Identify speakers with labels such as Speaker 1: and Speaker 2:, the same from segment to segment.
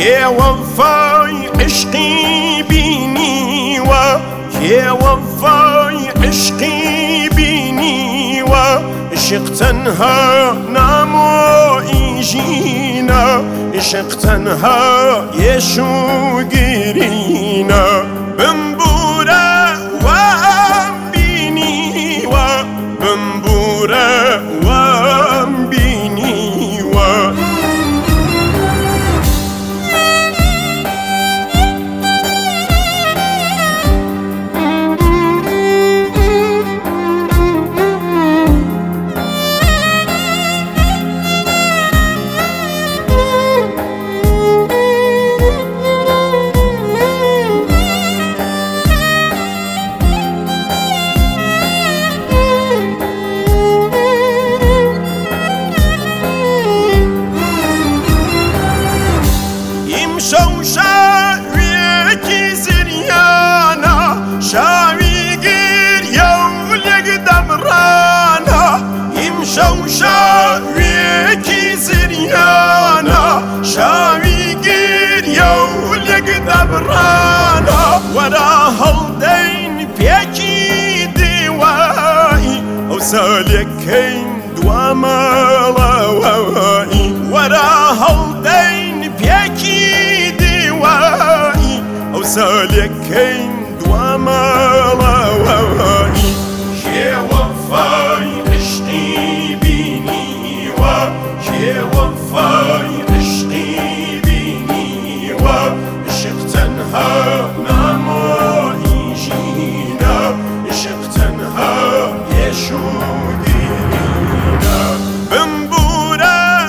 Speaker 1: يا وفاي عشقي بيني يا وفاي عشقي بيني عشق تنها نامو يجينا عشق تنها يشو قرينا بنبورة وبيني بنبورة وبيني شاويكي زريانا شاوي قير يولق دبرانا يمشو شاويكي زريانا شاوي قير يولق دبرانا ورا هالدين بيكي دوائي او سالكين دواما لوائي ورا هالدين بيكي او سالكين دواما لوائي يا وفاي عشقي بيني يا وفاي عشقي بيني عشق تنها نامو يجينا عشق تنها يشو قرينا بنبورة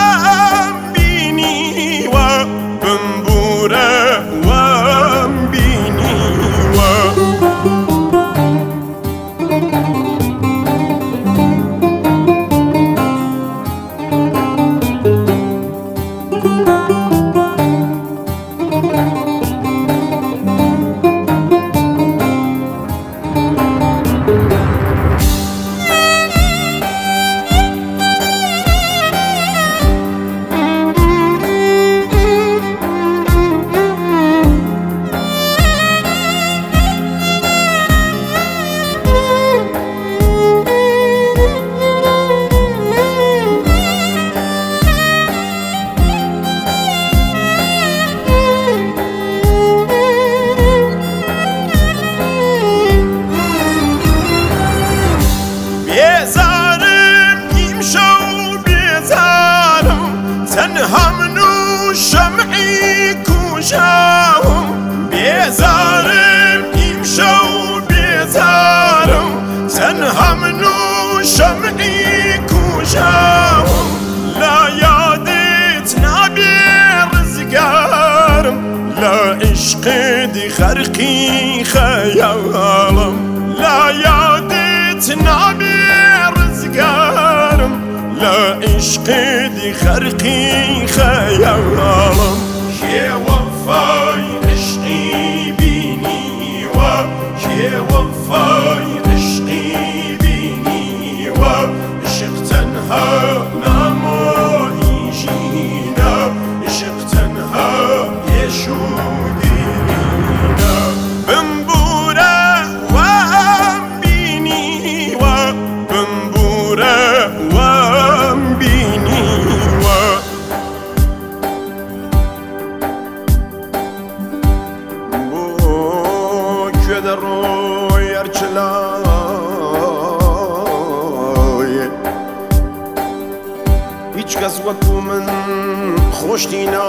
Speaker 1: وبيني بنبورة تنها منو شمعي كوشاهم بيزارم يمشو بيزارم تنها منو شمعي كوشاهم لا يادتنا برزقارم لا عشق دي خرقي خيالم لا يادتنا برزقارم لا عشق دي خرقي خيالم يا وفاي عشقي بيني يا وفاي عشقي بيني عشق تنها نامو يجينا عشق تنها يشو قرينا بنبورة وبيني بنبورة روی ارچلای هیچ کس وکو من خوش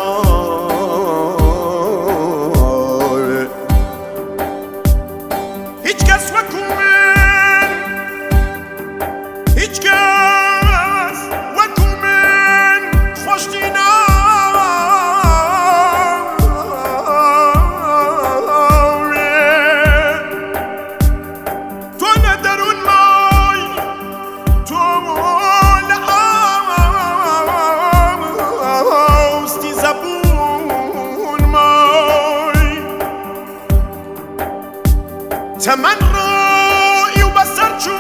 Speaker 1: دینای هیچ کس وکو من هیچ کس وکو من خوش دینای تمن رأي وبصرتشو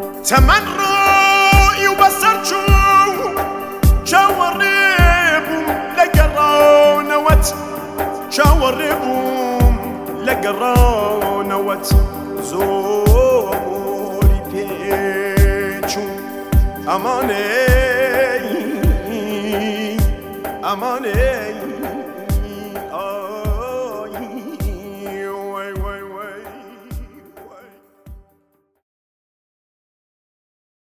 Speaker 1: تمن رأي وبصرتشو جوارب گرانوت زوری پیچون امانه